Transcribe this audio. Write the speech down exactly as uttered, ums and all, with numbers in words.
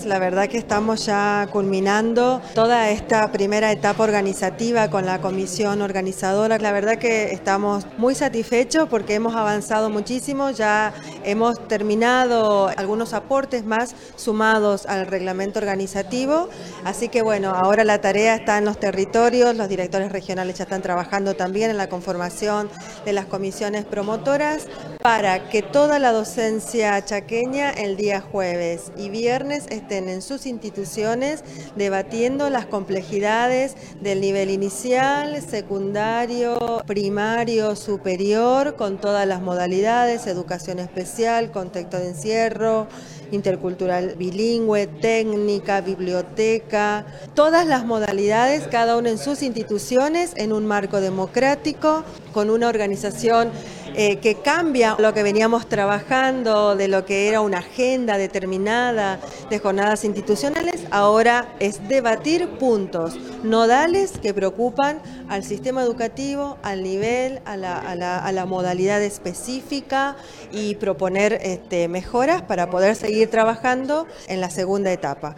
La verdad que estamos ya culminando toda esta primera etapa organizativa con la comisión organizadora. La verdad que estamos muy satisfechos porque hemos avanzado muchísimo, ya hemos terminado algunos aportes más sumados al reglamento organizativo, así que bueno, ahora la tarea está en los territorios, los directores regionales ya están trabajando también en la conformación de las comisiones promotoras para que toda la docencia chaqueña el día jueves y viernes estén en sus instituciones debatiendo las complejidades del nivel inicial, secundario, primario, superior, con todas las modalidades, educación especial, contexto de encierro, intercultural bilingüe, técnica, biblioteca, todas las modalidades, cada uno en sus instituciones, en un marco democrático, con una organización eh, que cambia lo que veníamos trabajando, de lo que era una agenda determinada de jornadas institucionales, ahora es debatir puntos nodales que preocupan al sistema educativo, al nivel, a la, a la, a la modalidad específica y proponer este, mejoras para poder seguir trabajando en la segunda etapa.